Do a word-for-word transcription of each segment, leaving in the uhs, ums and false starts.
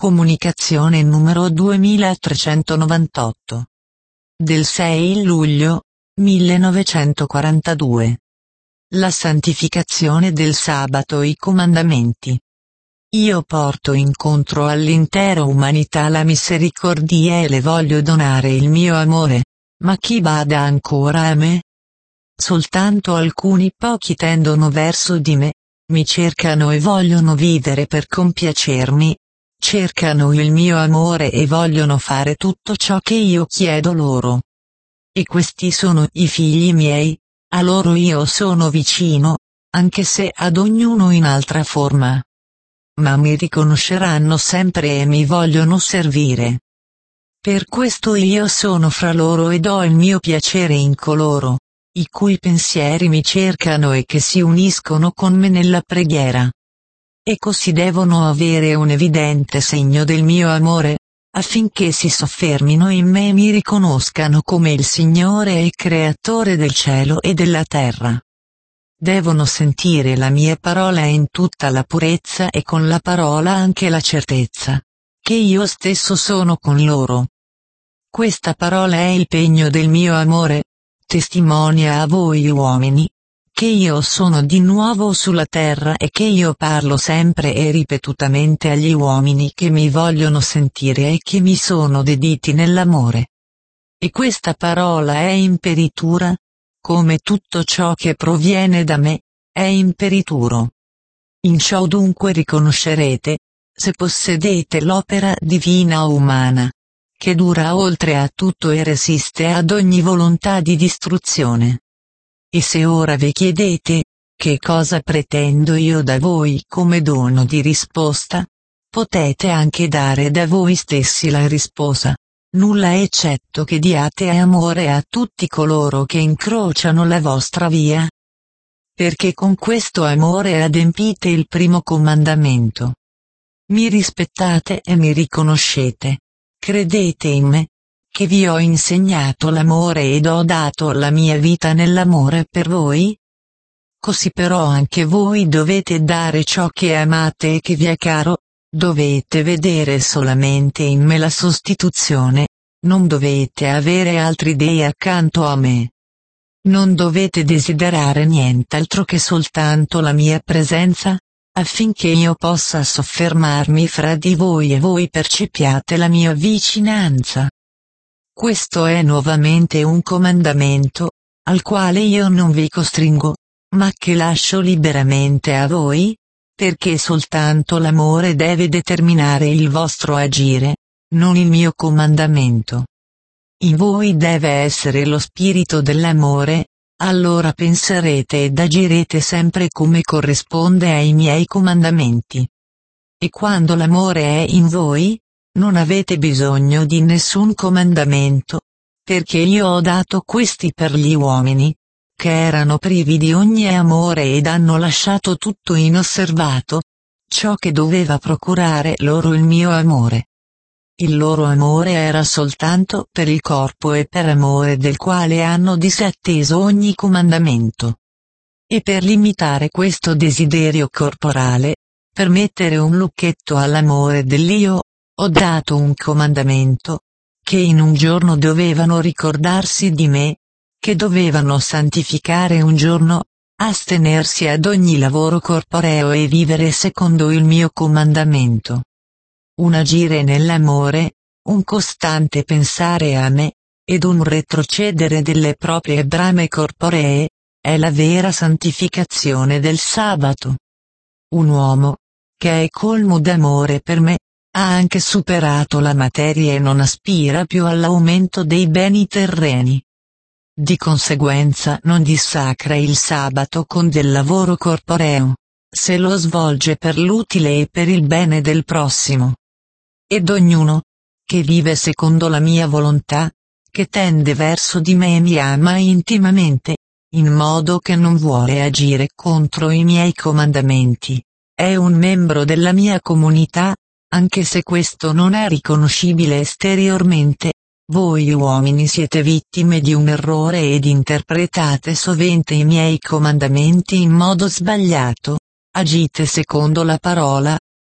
Comunicazione numero duemilatrecentonovantotto. Del sei luglio millenovecentoquarantadue. La santificazione del sabato. I comandamenti. Io porto incontro all'intera umanità la misericordia e le voglio donare il mio amore, ma chi bada ancora a me? Soltanto alcuni pochi tendono verso di me, mi cercano e vogliono vivere per compiacermi, cercano il mio amore e vogliono fare tutto ciò che io chiedo loro. E questi sono i figli miei, a loro io sono vicino, anche se ad ognuno in altra forma. Ma mi riconosceranno sempre e mi vogliono servire. Per questo io sono fra loro e do il mio piacere in coloro, i cui pensieri mi cercano e che si uniscono con me nella preghiera. E così devono avere un evidente segno del mio amore, affinché si soffermino in me e mi riconoscano come il Signore e Creatore del cielo e della terra. Devono sentire la mia parola in tutta la purezza e con la parola anche la certezza, che io stesso sono con loro. Questa parola è il pegno del mio amore, testimonia a voi uomini, che io sono di nuovo sulla terra e che io parlo sempre e ripetutamente agli uomini che mi vogliono sentire e che mi sono dediti nell'amore. E questa parola è imperitura, come tutto ciò che proviene da me, è imperituro. In ciò dunque riconoscerete, se possedete l'opera divina o umana, che dura oltre a tutto e resiste ad ogni volontà di distruzione. E se ora vi chiedete, che cosa pretendo io da voi come dono di risposta? Potete anche dare da voi stessi la risposta, nulla eccetto che diate amore a tutti coloro che incrociano la vostra via. Perché con questo amore adempite il primo comandamento. Mi rispettate e mi riconoscete, credete in me, che vi ho insegnato l'amore ed ho dato la mia vita nell'amore per voi? Così però anche voi dovete dare ciò che amate e che vi è caro, dovete vedere solamente in me la sostituzione, non dovete avere altri dei accanto a me. Non dovete desiderare nient'altro che soltanto la mia presenza, affinché io possa soffermarmi fra di voi e voi percepiate la mia vicinanza. Questo è nuovamente un comandamento, al quale io non vi costringo, ma che lascio liberamente a voi, perché soltanto l'amore deve determinare il vostro agire, non il mio comandamento. In voi deve essere lo spirito dell'amore, allora penserete ed agirete sempre come corrisponde ai miei comandamenti. E quando l'amore è in voi, non avete bisogno di nessun comandamento, perché io ho dato questi per gli uomini, che erano privi di ogni amore ed hanno lasciato tutto inosservato, ciò che doveva procurare loro il mio amore. Il loro amore era soltanto per il corpo e per amore del quale hanno disatteso ogni comandamento. E per limitare questo desiderio corporale, per mettere un lucchetto all'amore dell'io, ho dato un comandamento, che in un giorno dovevano ricordarsi di me, che dovevano santificare un giorno, astenersi ad ogni lavoro corporeo e vivere secondo il mio comandamento. Un agire nell'amore, un costante pensare a me, ed un retrocedere delle proprie brame corporee, è la vera santificazione del sabato. Un uomo, che è colmo d'amore per me, ha anche superato la materia e non aspira più all'aumento dei beni terreni. Di conseguenza non dissacra il sabato con del lavoro corporeo, se lo svolge per l'utile e per il bene del prossimo. Ed ognuno, che vive secondo la mia volontà, che tende verso di me e mi ama intimamente, in modo che non vuole agire contro i miei comandamenti, è un membro della mia comunità, anche se questo non è riconoscibile esteriormente. Voi uomini siete vittime di un errore ed interpretate sovente i miei comandamenti in modo sbagliato, agite secondo la parola,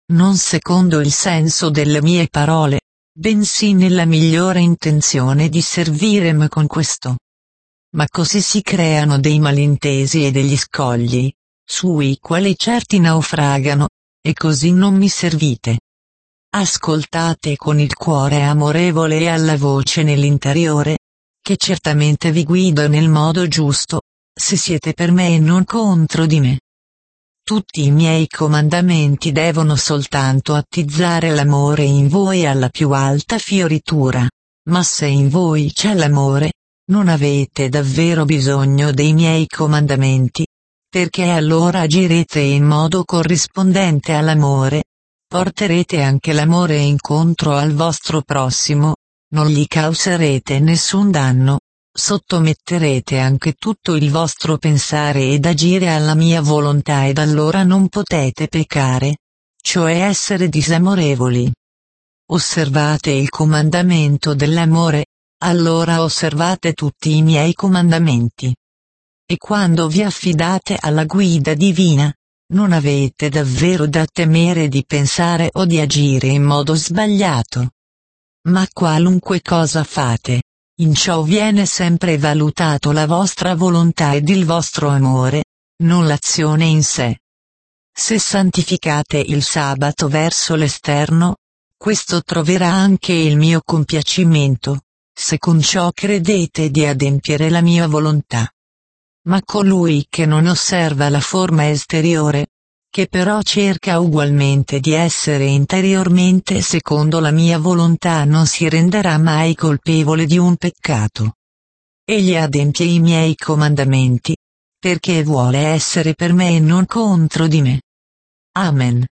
non secondo il senso delle mie parole, bensì nella migliore intenzione di servire me con questo. Ma così si creano dei malintesi e degli scogli, sui quali certi naufragano, e così non mi servite. Ascoltate con il cuore amorevole e alla voce nell'interiore, che certamente vi guido nel modo giusto, se siete per me e non contro di me. Tutti i miei comandamenti devono soltanto attizzare l'amore in voi alla più alta fioritura, ma se in voi c'è l'amore, non avete davvero bisogno dei miei comandamenti, perché allora agirete in modo corrispondente all'amore, porterete anche l'amore incontro al vostro prossimo, non gli causerete nessun danno, sottometterete anche tutto il vostro pensare ed agire alla mia volontà ed allora non potete peccare, cioè essere disamorevoli. Osservate il comandamento dell'amore, allora osservate tutti i miei comandamenti. E quando vi affidate alla guida divina, non avete davvero da temere di pensare o di agire in modo sbagliato. Ma qualunque cosa fate, in ciò viene sempre valutato la vostra volontà ed il vostro amore, non l'azione in sé. Se santificate il sabato verso l'esterno, questo troverà anche il mio compiacimento, se con ciò credete di adempiere la mia volontà. Ma colui che non osserva la forma esteriore, che però cerca ugualmente di essere interiormente secondo la mia volontà non si renderà mai colpevole di un peccato. Egli adempie i miei comandamenti, perché vuole essere per me e non contro di me. Amen.